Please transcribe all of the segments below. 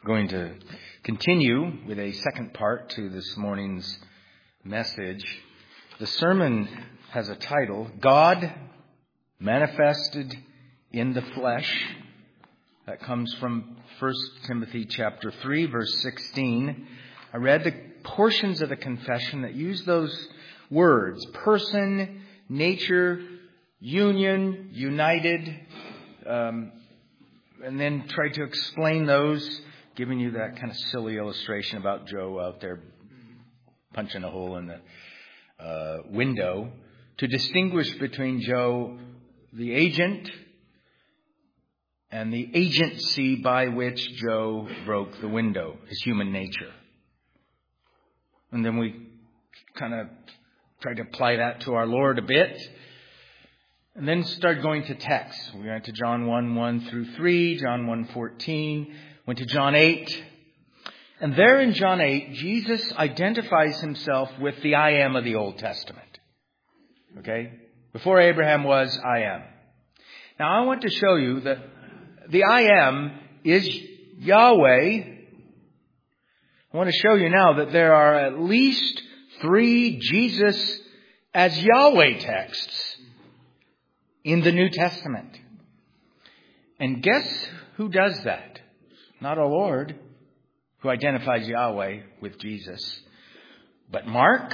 Going to continue with a second part to this morning's message. The sermon has a title, God Manifested in the Flesh. That comes from 1 Timothy chapter 3, verse 16. I read the portions of the confession that use those words, person, nature, union, united, and then tried to explain those, giving you that kind of silly illustration about Joe out there punching a hole in the window, to distinguish between Joe, the agent, and the agency by which Joe broke the window, his human nature. And then we kind of tried to apply that to our Lord a bit. And then started going to texts. We went to John 1 through 3, John 1:14, went to John 8. And there in John 8, Jesus identifies himself with the I am of the Old Testament. Okay? Before Abraham was, I am. Now I want to show you that the I am is Yahweh. I want to show you now that there are at least 3 Jesus as Yahweh texts in the New Testament. And guess who does that? Not our Lord, who identifies Yahweh with Jesus, but Mark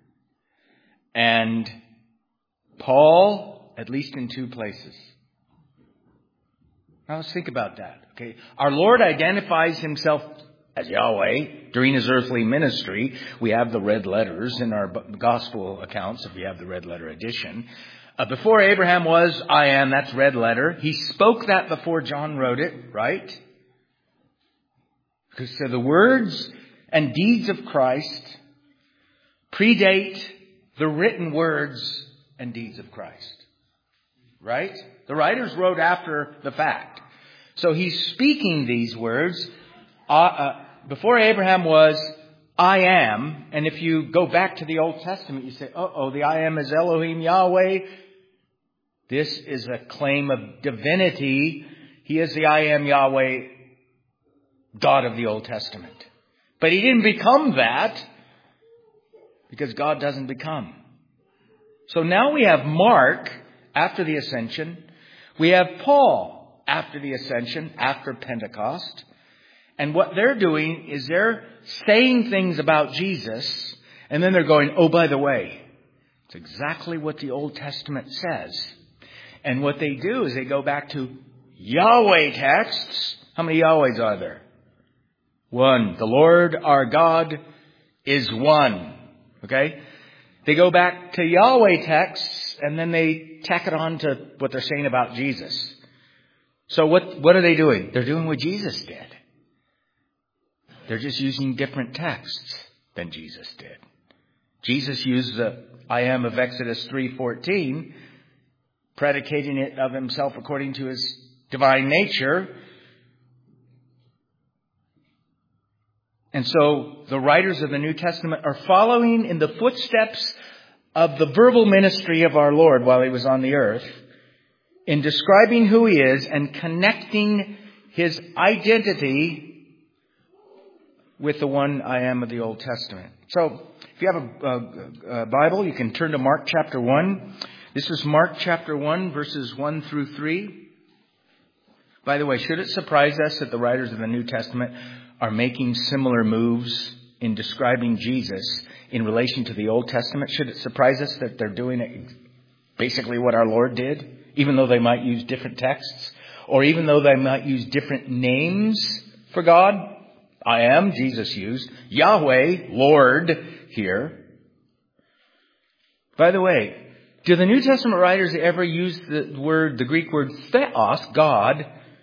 and Paul, at least in 2 places. Now let's think about that. Okay, our Lord identifies himself as Yahweh during his earthly ministry. We have the red letters in our gospel accounts, if we have the red letter edition. Before Abraham was, I am, that's red letter. He spoke that before John wrote it, right? Because so the words and deeds of Christ predate the written words and deeds of Christ. Right? The writers wrote after the fact. So he's speaking these words. Before Abraham was, I am. And if you go back to the Old Testament, you say, the I am is Elohim Yahweh. This is a claim of divinity. He is the I am Yahweh, God of the Old Testament. But he didn't become that because God doesn't become. So now we have Mark after the ascension. We have Paul after the ascension, after Pentecost. And what they're doing is they're saying things about Jesus, and then they're going, oh, by the way, it's exactly what the Old Testament says. And what they do is they go back to Yahweh texts. How many Yahwehs are there? 1. The Lord our God is one. Okay? They go back to Yahweh texts, and then they tack it on to what they're saying about Jesus. So what are they doing? They're doing what Jesus did. They're just using different texts than Jesus did. Jesus used the I am of Exodus 3:14, predicating it of himself according to his divine nature. And so the writers of the New Testament are following in the footsteps of the verbal ministry of our Lord while he was on the earth, in describing who he is and connecting his identity with the one I am of the Old Testament. So if you have a Bible, you can turn to Mark chapter 1. This is Mark chapter 1, verses 1 through 3. By the way, should it surprise us that the writers of the New Testament are making similar moves in describing Jesus in relation to the Old Testament? Should it surprise us that they're doing it basically what our Lord did, even though they might use different texts, or even though they might use different names for God? I am, Jesus used. Yahweh, Lord, here. By the way, do the New Testament writers ever use the Greek word theos, God,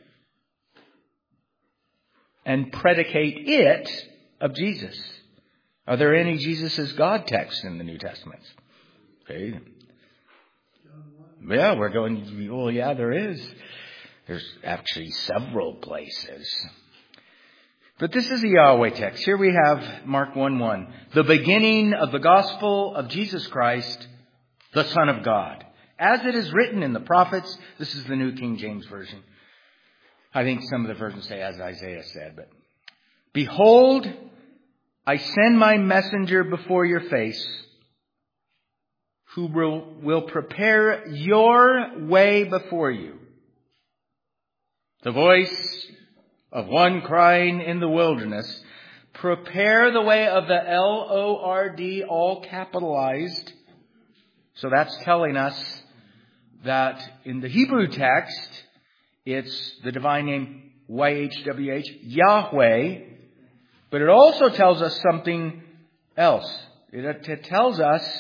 and predicate it of Jesus? Are there any Jesus as God texts in the New Testament? Okay. Yeah, we're going, well, yeah, there is. There's actually several places. But this is the Yahweh text. Here we have Mark 1:1. The beginning of the gospel of Jesus Christ, the Son of God. As it is written in the prophets, this is the New King James Version. I think some of the versions say as Isaiah said, but Behold, I send my messenger before your face, who will prepare your way before you. The voice of one crying in the wilderness, prepare the way of the Lord, all capitalized. So that's telling us that in the Hebrew text, it's the divine name YHWH, Yahweh. But it also tells us something else. It tells us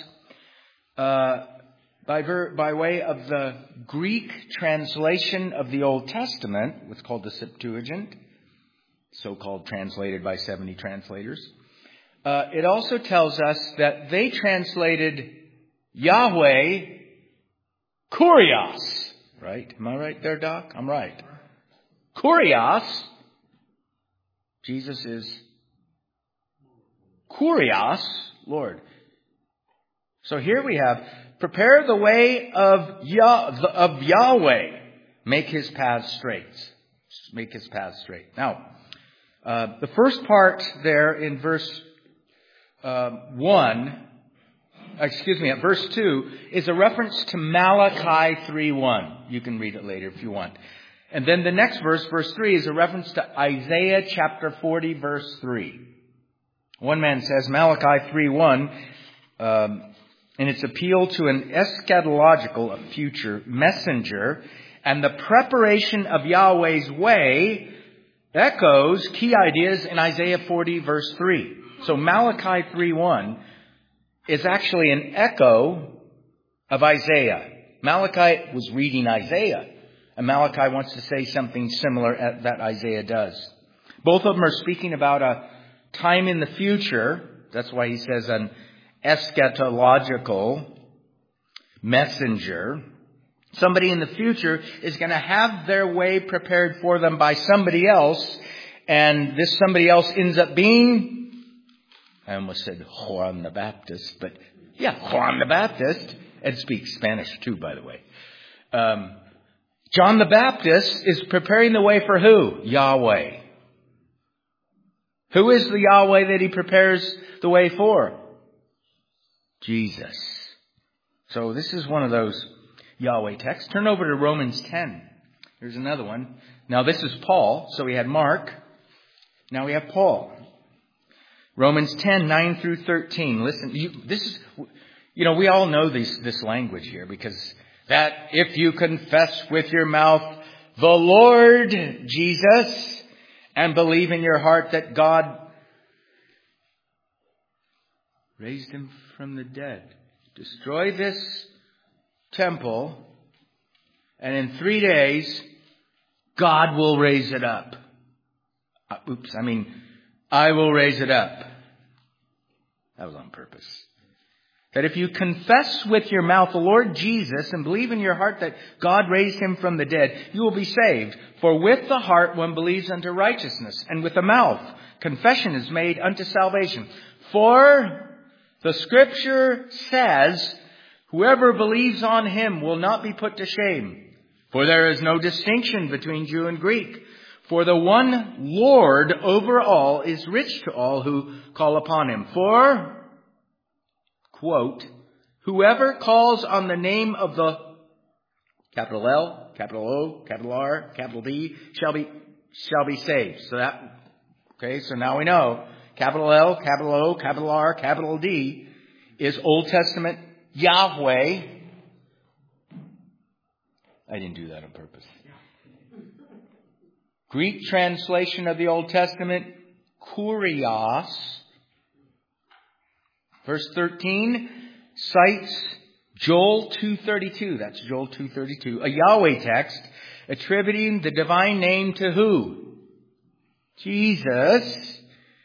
by way of the Greek translation of the Old Testament, what's called the Septuagint, so-called translated by 70 translators. It also tells us that they translated Yahweh Kurios. Right? Am I right there, Doc? I'm right. Kurios. Jesus is Kurios, Lord. So here we have, prepare the way of Yahweh. Make his path straight. Make his path straight. Now, the first part there in verse 2, is a reference to Malachi 3:1. You can read it later if you want. And then the next verse 3, is a reference to Isaiah chapter 40, verse 3. One man says Malachi 3:1, in its appeal to an eschatological, a future messenger, and the preparation of Yahweh's way echoes key ideas in Isaiah 40, verse 3. So Malachi 3:1 is actually an echo of Isaiah. Malachi was reading Isaiah, and Malachi wants to say something similar that Isaiah does. Both of them are speaking about a time in the future. That's why he says an eschatological messenger. Somebody in the future is going to have their way prepared for them by somebody else. And this somebody else ends up being, I almost said Juan the Baptist, but yeah, Juan the Baptist. And speaks Spanish too, by the way. John the Baptist is preparing the way for who? Yahweh. Who is the Yahweh that he prepares the way for? Jesus. So this is one of those Yahweh texts. Turn over to Romans 10. Here's another one. Now this is Paul. So we had Mark. Now we have Paul. Romans 10, 9 through 13. Listen, we all know this language here, because that if you confess with your mouth the Lord Jesus and believe in your heart that God raised him from the dead, destroy this temple, and in 3 days, God will raise it up. I will raise it up. That was on purpose. That if you confess with your mouth the Lord Jesus and believe in your heart that God raised him from the dead, you will be saved. For with the heart one believes unto righteousness, and with the mouth confession is made unto salvation. For the Scripture says, whoever believes on him will not be put to shame. For there is no distinction between Jew and Greek. For the one Lord over all is rich to all who call upon him. For, quote, whoever calls on the name of the capital L, capital O, capital R, capital D shall be saved. So now we know capital L, capital O, capital R, capital D is Old Testament Yahweh. I didn't do that on purpose. Greek translation of the Old Testament, Kurios. Verse 13 cites Joel 2:32. That's Joel 2:32. A Yahweh text attributing the divine name to who? Jesus.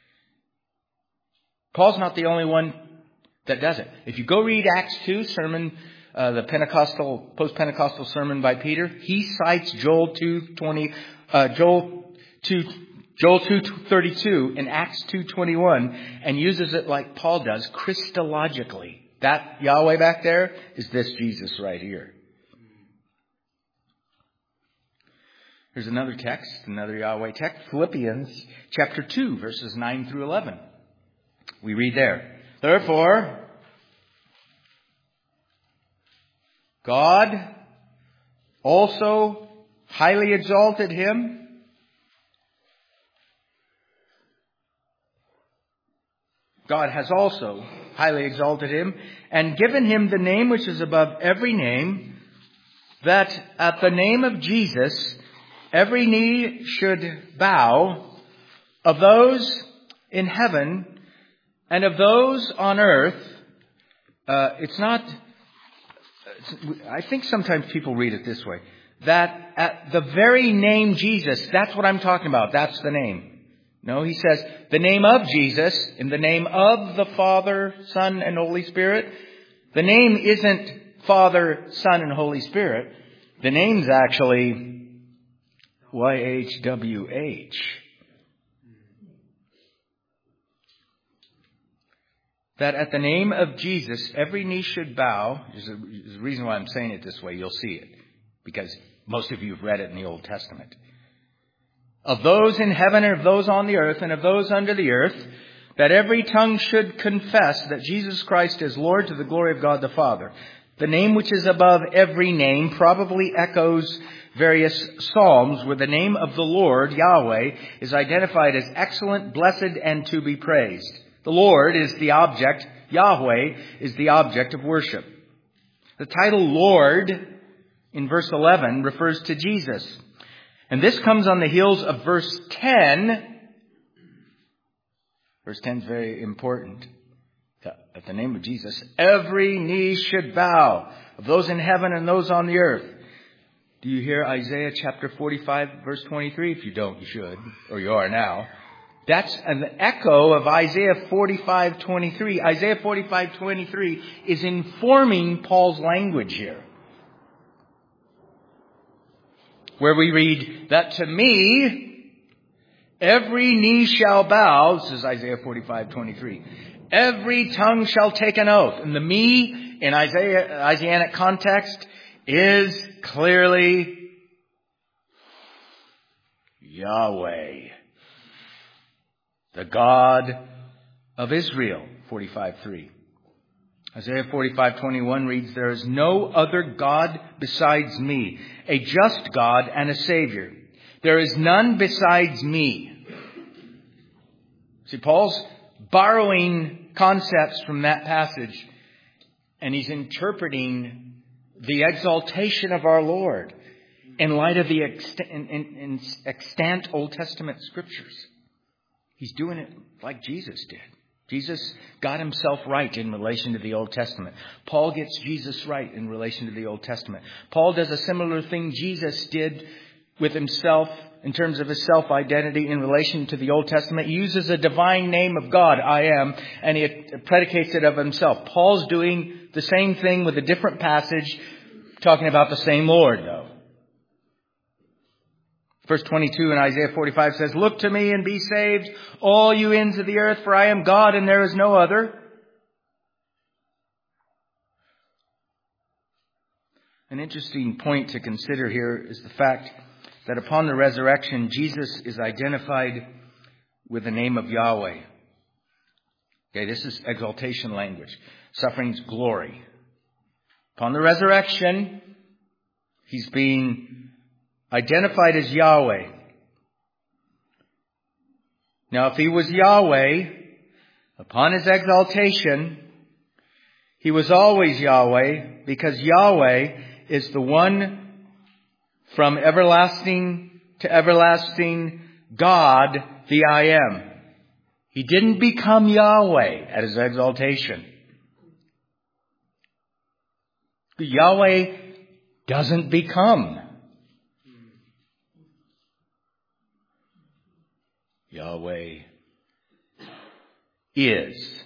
Paul's not the only one that does it. If you go read Acts 2 sermon, the post-Pentecostal sermon by Peter, he cites Joel 2:32 in Acts 2:21 and uses it like Paul does, Christologically. That Yahweh back there is this Jesus right here. Here's another text, another Yahweh text, Philippians chapter 2, verses 9 through 11. We read there, "Therefore, God also highly exalted him God has also highly exalted him and given him the name which is above every name, that at the name of Jesus every knee should bow, of those in heaven and of those on earth." I think sometimes people read it this way, that at the very name Jesus, that's what I'm talking about, that's the name. No, he says, the name of Jesus, in the name of the Father, Son, and Holy Spirit. The name isn't Father, Son, and Holy Spirit. The name's actually YHWH. That at the name of Jesus, every knee should bow. There's a reason why I'm saying it this way. You'll see it. Because most of you have read it in the Old Testament. Of those in heaven and of those on the earth and of those under the earth, that every tongue should confess that Jesus Christ is Lord to the glory of God the Father. The name which is above every name probably echoes various psalms where the name of the Lord, Yahweh, is identified as excellent, blessed, and to be praised. The Lord is the object, Yahweh is the object of worship. The title Lord in verse 11 refers to Jesus. And this comes on the heels of verse 10. Verse 10 is very important. At the name of Jesus, every knee should bow, of those in heaven and those on the earth. Do you hear Isaiah chapter 45, verse 23? If you don't, you should, or you are now. That's an echo of Isaiah 45:23. Isaiah 45:23 is informing Paul's language here, where we read that to me, every knee shall bow. This is Isaiah 45:23. Every tongue shall take an oath. And the me in Isaianic context is clearly Yahweh, the God of Israel. 45:3. Isaiah 45:21 reads, "There is no other God besides me, a just God and a Savior. There is none besides me." See, Paul's borrowing concepts from that passage, and he's interpreting the exaltation of our Lord in light of the extant Old Testament scriptures. He's doing it like Jesus did. Jesus got himself right in relation to the Old Testament. Paul gets Jesus right in relation to the Old Testament. Paul does a similar thing Jesus did with himself in terms of his self-identity in relation to the Old Testament. He uses a divine name of God, I am, and he predicates it of himself. Paul's doing the same thing with a different passage, talking about the same Lord, though. Verse 22 in Isaiah 45 says, "Look to me and be saved, all you ends of the earth, for I am God and there is no other." An interesting point to consider here is the fact that upon the resurrection, Jesus is identified with the name of Yahweh. Okay, this is exaltation language. Suffering's glory. Upon the resurrection, he's being identified as Yahweh. Now, if he was Yahweh, upon his exaltation, he was always Yahweh, because Yahweh is the one from everlasting to everlasting God, the I am. He didn't become Yahweh at his exaltation. Yahweh doesn't become. Yahweh is.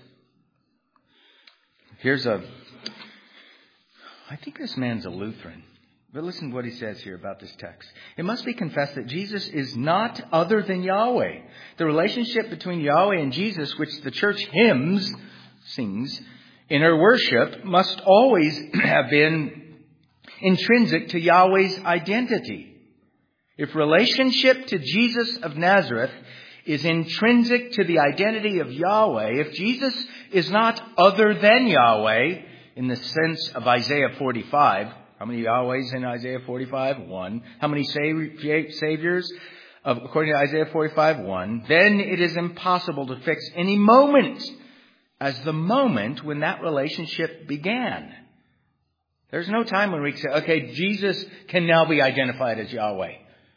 I think this man's a Lutheran. But listen to what he says here about this text. "It must be confessed that Jesus is not other than Yahweh. The relationship between Yahweh and Jesus, which the church sings in her worship, must always have been intrinsic to Yahweh's identity. If relationship to Jesus of Nazareth is intrinsic to the identity of Yahweh, if Jesus is not other than Yahweh in the sense of Isaiah 45, how many Yahwehs in Isaiah 45? One. How many saviors? According to Isaiah 45, one. Then it is impossible to fix any moment as the moment when that relationship began. There's no time when we say, okay, Jesus can now be identified as Yahweh.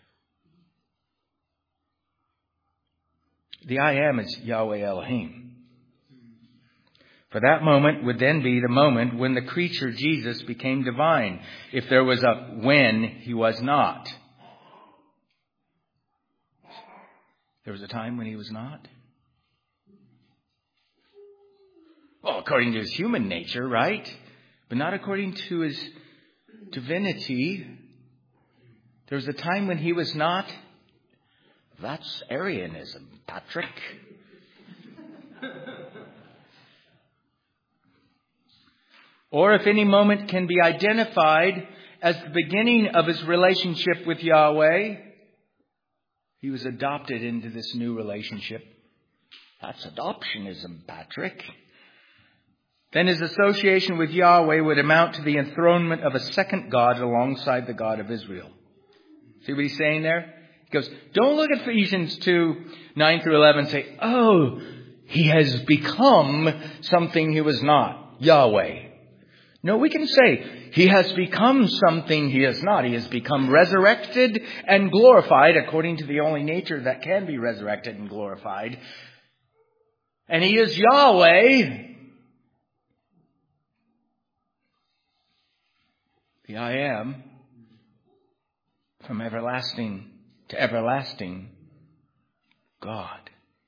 The I am is Yahweh Elohim. For that moment would then be the moment when the creature Jesus became divine. If there was a when, he was not. There was a time when he was not. Well, according to his human nature, right? But not according to his divinity. There was a time when he was not. That's Arianism, Patrick. Or if any moment can be identified as the beginning of his relationship with Yahweh, he was adopted into this new relationship. That's adoptionism, Patrick. Then his association with Yahweh would amount to the enthronement of a second God alongside the God of Israel. See what he's saying there? He goes, don't look at Ephesians 2, 9 through 11 and say, oh, he has become something he was not, Yahweh. No, we can say he has become something he is not. He has become resurrected and glorified according to the only nature that can be resurrected and glorified. And he is Yahweh. The I am, from everlasting to everlasting, God.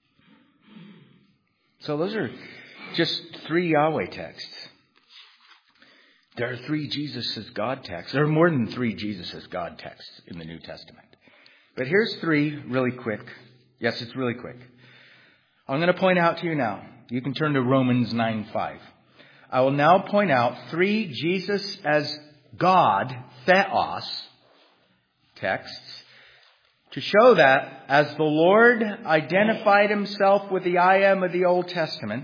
So those are just 3 Yahweh texts. There are 3 Jesus as God texts. There are more than 3 Jesus as God texts in the New Testament. But here's 3 really quick. Yes, it's really quick. I'm going to point out to you now. You can turn to Romans 9:5. I will now point out 3 Jesus as God, theos, texts to show that as the Lord identified himself with the I am of the Old Testament,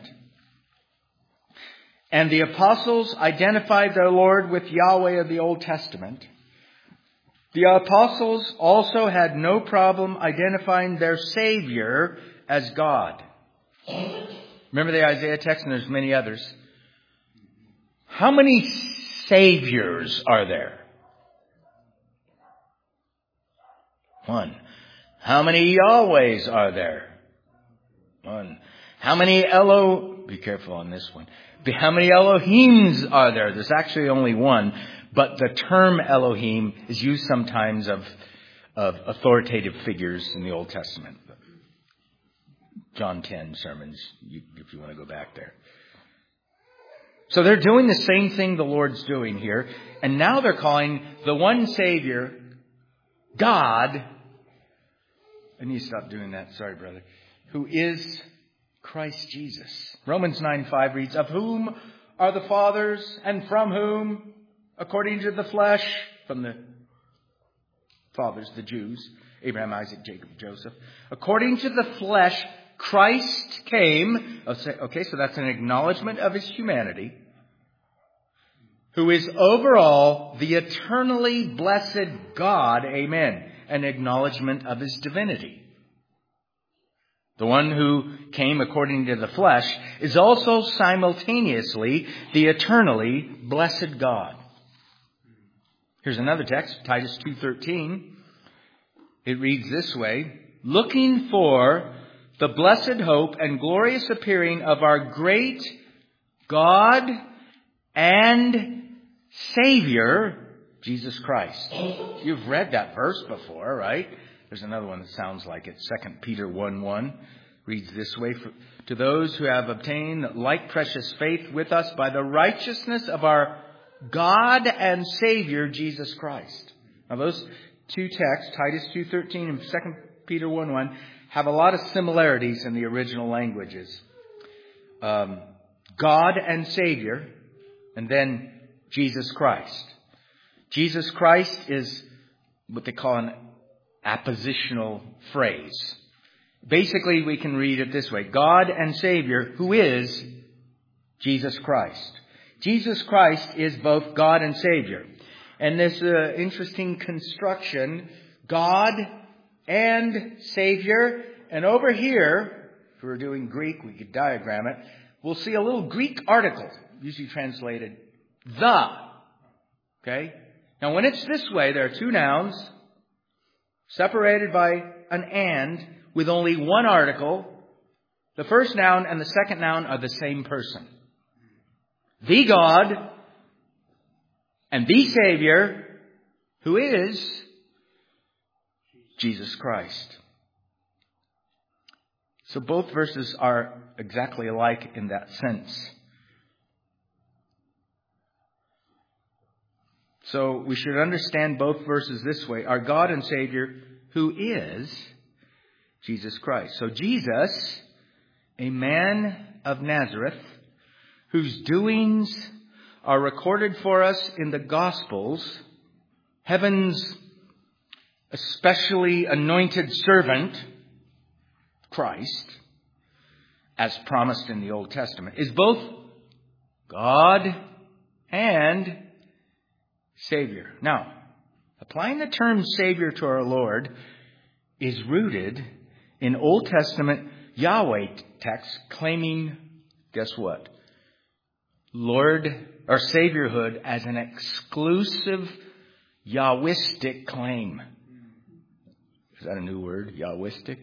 and the apostles identified their Lord with Yahweh of the Old Testament, the apostles also had no problem identifying their Savior as God. Remember the Isaiah text, and there's many others. How many Saviors are there? 1. How many Yahwehs are there? 1. How many be careful on this one. How many Elohims are there? There's actually only 1, but the term Elohim is used sometimes of authoritative figures in the Old Testament. John 10 sermons, if you want to go back there. So they're doing the same thing the Lord's doing here. And now they're calling the one Savior, God. I need to stop doing that. Sorry, brother. Who is Christ Jesus. Romans 9:5 reads, of whom are the fathers, and from whom, according to the flesh, from the fathers, the Jews, Abraham, Isaac, Jacob, Joseph. According to the flesh, Christ came. Okay, so that's an acknowledgement of his humanity. Who is over all the eternally blessed God. Amen. An acknowledgement of his divinity. The one who came according to the flesh is also simultaneously the eternally blessed God. Here's another text, Titus 2:13. It reads this way, looking for the blessed hope and glorious appearing of our great God and Savior, Jesus Christ. You've read that verse before, right? There's another one that sounds like it. 2 Peter 1:1 reads this way, to those who have obtained like precious faith with us by the righteousness of our God and Savior, Jesus Christ. Now those 2 texts, Titus 2:13 and 2 Peter 1:1, have a lot of similarities in the original languages. God and Savior, and then Jesus Christ. Jesus Christ is what they call an appositional phrase. Basically, we can read it this way. God and Savior, who is Jesus Christ. Jesus Christ is both God and Savior. And this interesting construction, God and Savior. And over here, if we were doing Greek, we could diagram it. We'll see a little Greek article, usually translated the. Okay? Now, when it's this way, there are two nouns separated by an and with only one article. The first noun and the second noun are the same person. The God and the Savior, who is Jesus Christ. So both verses are exactly alike in that sense. So we should understand both verses this way. Our God and Savior, who is Jesus Christ. So Jesus, a man of Nazareth, whose doings are recorded for us in the Gospels, heaven's especially anointed servant, Christ, as promised in the Old Testament, is both God and Savior. Now, applying the term Savior to our Lord is rooted in Old Testament Yahweh texts claiming, guess what? Lord or Saviorhood as an exclusive Yahwistic claim. Is that a new word? Yahwistic?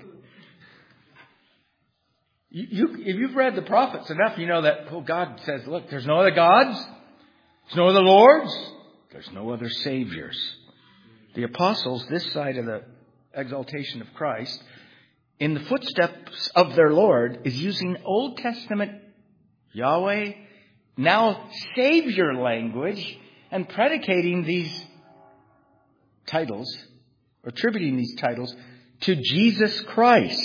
If you've read the prophets enough, you know that God says, look, there's no other gods. There's no other lords. There's no other saviors. The apostles, this side of the exaltation of Christ, in the footsteps of their Lord, is using Old Testament Yahweh, now Savior language, and predicating these titles, or attributing these titles, to Jesus Christ.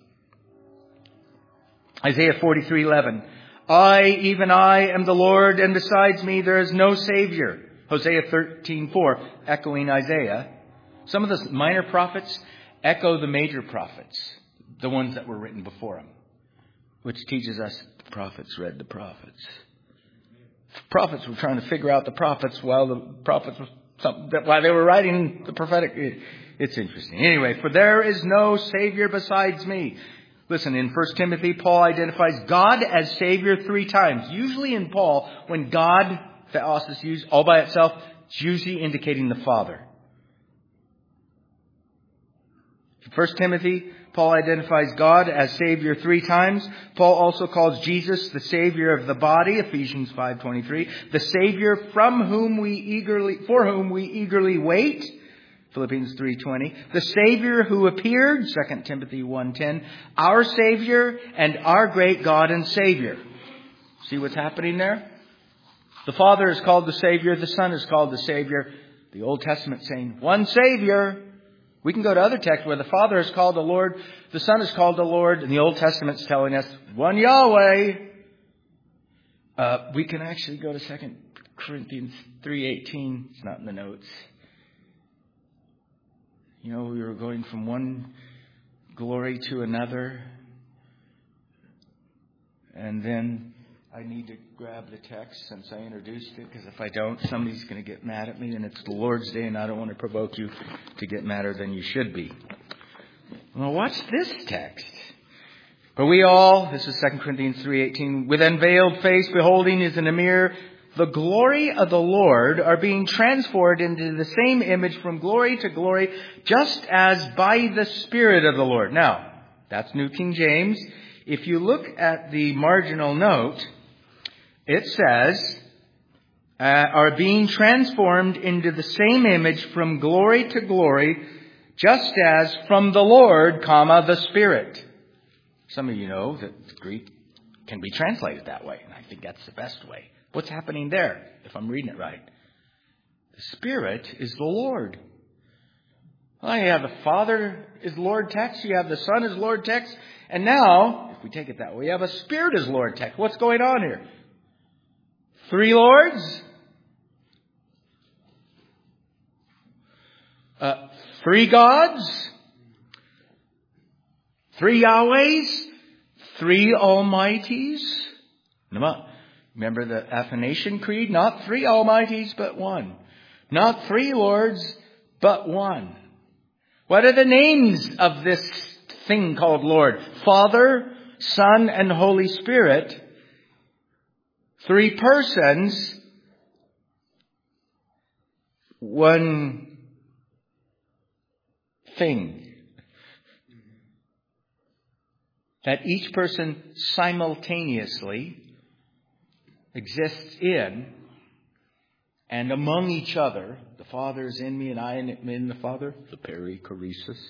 Isaiah 43:11. Even I am the Lord, and besides me there is no Savior. Hosea 13:4, echoing Isaiah. Some of the minor prophets echo the major prophets, the ones that were written before them, which teaches us the prophets read the prophets. The prophets were trying to figure out the prophets while they were writing the prophetic. It's interesting. Anyway, for there is no Savior besides me. Listen, in 1 Timothy, Paul identifies God as Savior 3 times. Usually in Paul, when God, theos, is used all by itself, it's usually indicating the Father. In 1 Timothy, Paul identifies God as Savior 3 times. Paul also calls Jesus the Savior of the body, Ephesians 5:23. The Savior for whom we eagerly wait, Philippians 3:20. The Savior who appeared, 2 Timothy 1:10. Our Savior and our great God and Savior. See what's happening there? The Father is called the Savior. The Son is called the Savior. The Old Testament saying, one Savior. We can go to other texts where the Father is called the Lord, the Son is called the Lord, and the Old Testament's telling us one Yahweh. We can actually go to 2 Corinthians 3:18. It's not in the notes. You know, we were going from one glory to another. And then I need to grab the text since I introduced it, because if I don't, somebody's going to get mad at me, and it's the Lord's Day, and I don't want to provoke you to get madder than you should be. Well, watch this text. For we all, this is 2 Corinthians 3:18, with unveiled face beholding as in a mirror the glory of the Lord, are being transformed into the same image from glory to glory, just as by the Spirit of the Lord. Now, that's New King James. If you look at the marginal note, it says, are being transformed into the same image from glory to glory, just as from the Lord, the Spirit. Some of you know that Greek can be translated that way, and I think that's the best way. What's happening there, if I'm reading it right? The Spirit is the Lord. Well, you have the Father is Lord text, you have the Son is Lord text, and now, if we take it that way, you have a Spirit is Lord text. What's going on here? 3 Lords? 3 gods, 3 Yahwehs, 3 Almighties. Remember the Athanasian Creed? Not 3 Almighties, but 1. Not 3 Lords, but 1. What are the names of this thing called Lord? Father, Son, and Holy Spirit. 3 persons, 1 thing. That each person simultaneously exists in and among each other. The Father is in me and I am in the Father. The perichoresis.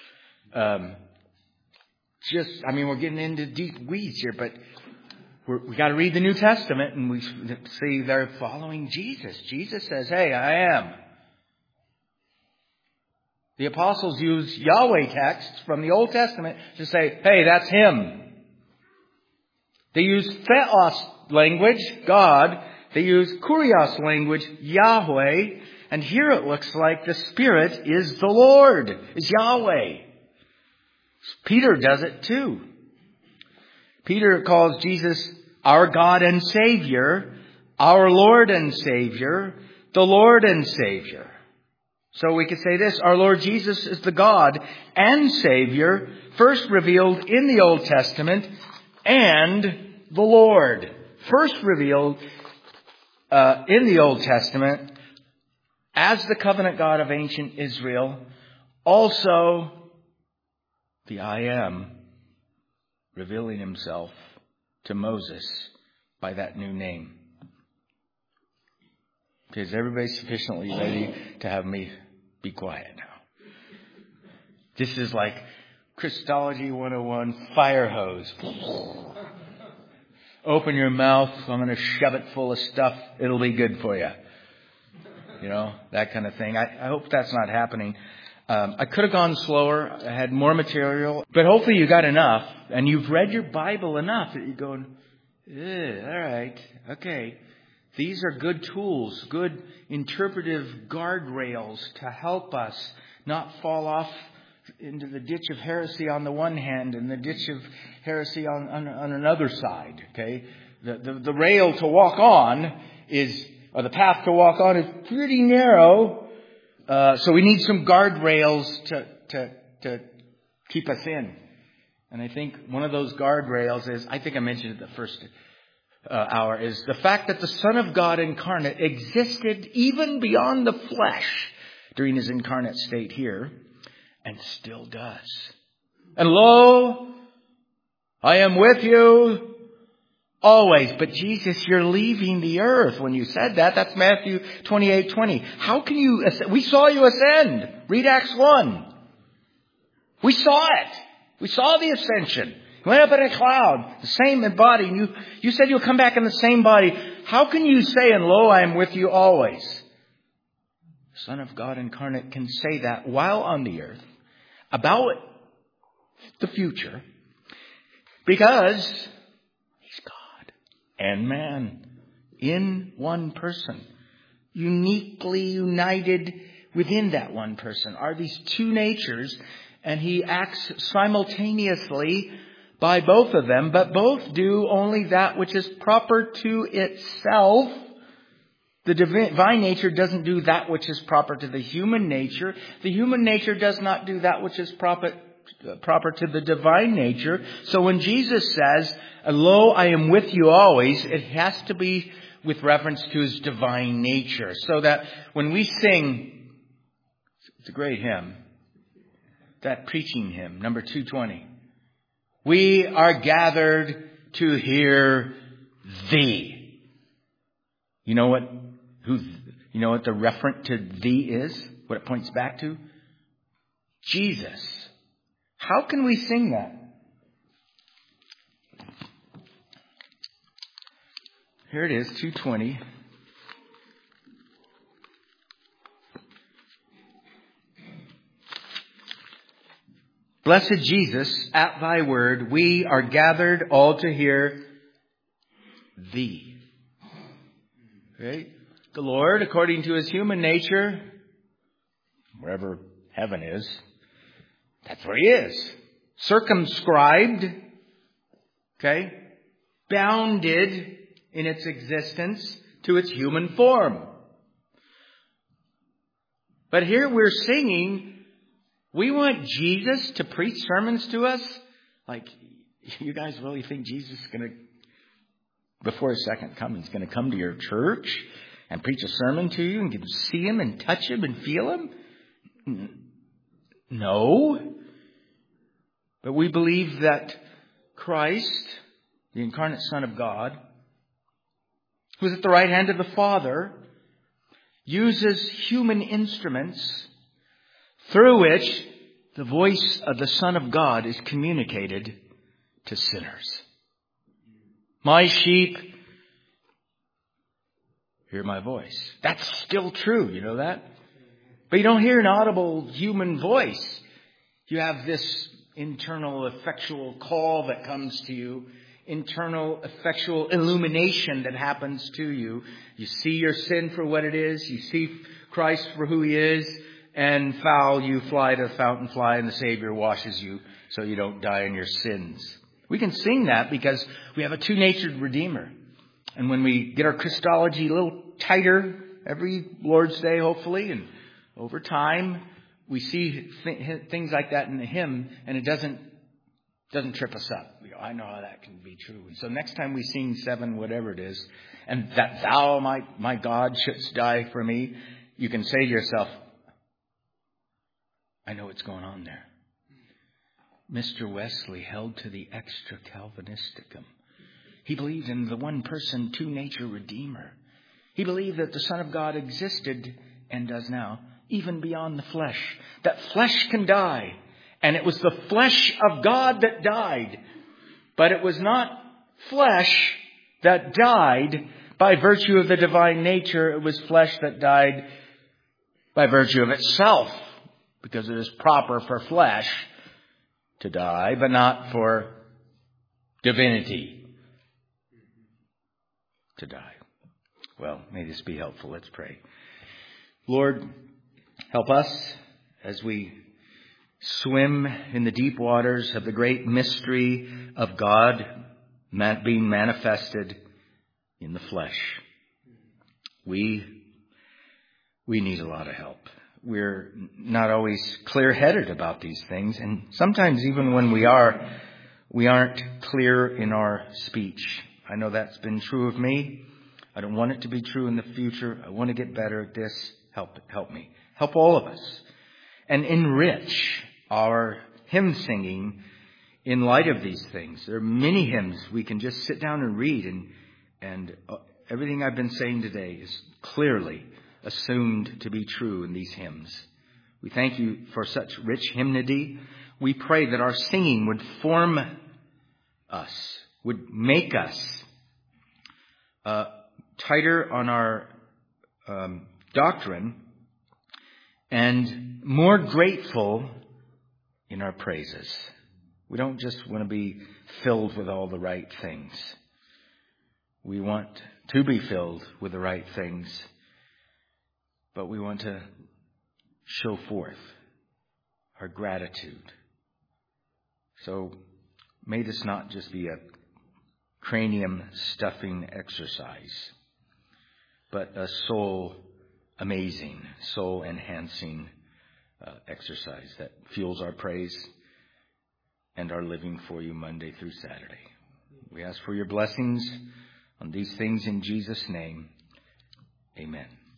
We're getting into deep weeds here, but we got to read the New Testament and we see they're following Jesus. Jesus says, hey, I am. The apostles use Yahweh texts from the Old Testament to say, hey, that's Him. They use Theos language, God. They use Kurios language, Yahweh. And here it looks like the Spirit is the Lord, is Yahweh. Peter does it too. Peter calls Jesus our God and Savior, our Lord and Savior, the Lord and Savior. So we could say this, our Lord Jesus is the God and Savior, first revealed in the Old Testament, and the Lord. First revealed in the Old Testament as the covenant God of ancient Israel, also the I Am revealing Himself to Moses by that new name. Okay, is everybody sufficiently ready to have me be quiet now? This is like Christology 101 fire hose. Open your mouth. I'm going to shove it full of stuff. It'll be good for you. You know, that kind of thing. I hope that's not happening. I could have gone slower. I had more material. But hopefully you got enough. And you've read your Bible enough that you're going, all right, okay. These are good tools, good interpretive guardrails to help us not fall off into the ditch of heresy on the one hand and the ditch of heresy on another side. Okay, the rail to walk on or the path to walk on is pretty narrow, so we need some guardrails to keep us in. And I think one of those guardrails is, I think I mentioned it the first hour, is the fact that the Son of God incarnate existed even beyond the flesh during His incarnate state here, and still does. And lo, I am with you always. But Jesus, you're leaving the earth when you said that. That's Matthew 28:20. How can you, we saw you ascend. Read Acts 1. We saw it. We saw the ascension. You went up in a cloud, the same in body. And you said you'll come back in the same body. How can you say, and lo, I am with you always? The Son of God incarnate can say that while on the earth about the future, because He's God and man in one person, uniquely united within that one person are these two natures, and He acts simultaneously by both of them, but both do only that which is proper to itself. The divine nature doesn't do that which is proper to the human nature. The human nature does not do that which is proper to the divine nature. So when Jesus says, lo, I am with you always, it has to be with reference to His divine nature. So that when we sing, it's a great hymn, that preaching hymn, number 220. We are gathered to hear Thee. You know what the referent to Thee is? What it points back to? Jesus. How can we sing that? Here it is, 220. Blessed Jesus, at Thy word, we are gathered all to hear Thee. Okay? The Lord, according to His human nature, wherever heaven is. That's where he is. Circumscribed. Okay? Bounded in its existence to its human form. But here we're singing, we want Jesus to preach sermons to us? Like, you guys really think Jesus is going to, before his second coming, is going to come to your church and preach a sermon to you and get to see him and touch him and feel him? No. But we believe that Christ, the incarnate Son of God, who is at the right hand of the Father, uses human instruments through which the voice of the Son of God is communicated to sinners. My sheep hear my voice. That's still true, you know that? But you don't hear an audible human voice. You have this internal effectual call that comes to you, internal effectual illumination that happens to you. You see your sin for what it is. You see Christ for who he is. And foul, you fly to the fountain fly, and the Savior washes you so you don't die in your sins. We can sing that because we have a two-natured Redeemer. And when we get our Christology a little tighter every Lord's Day, hopefully, and over time, we see things like that in the hymn, and it doesn't trip us up. We go, I know how that can be true. And so next time we sing 7, whatever it is, and that thou, my God, shouldst die for me, you can say to yourself, I know what's going on there. Mr. Wesley held to the extra Calvinisticum. He believed in the one person, two nature Redeemer. He believed that the Son of God existed and does now, even beyond the flesh. That flesh can die. And it was the flesh of God that died. But it was not flesh that died by virtue of the divine nature. It was flesh that died by virtue of itself. Because it is proper for flesh to die, but not for divinity to die. Well, may this be helpful. Let's pray. Lord, help us as we swim in the deep waters of the great mystery of God being manifested in the flesh. We need a lot of help. We're not always clear-headed about these things. And sometimes even when we aren't clear in our speech. I know that's been true of me. I don't want it to be true in the future. I want to get better at this. Help me. Help all of us. And enrich our hymn singing in light of these things. There are many hymns we can just sit down and read. And everything I've been saying today is clearly assumed to be true in these hymns. We thank you for such rich hymnody. We pray that our singing would form us, would make us tighter on our doctrine and more grateful in our praises. We don't just want to be filled with all the right things. We want to be filled with the right things. But we want to show forth our gratitude. So may this not just be a cranium stuffing exercise, but a soul amazing, soul enhancing exercise that fuels our praise and our living for you Monday through Saturday. We ask for your blessings on these things in Jesus' name. Amen.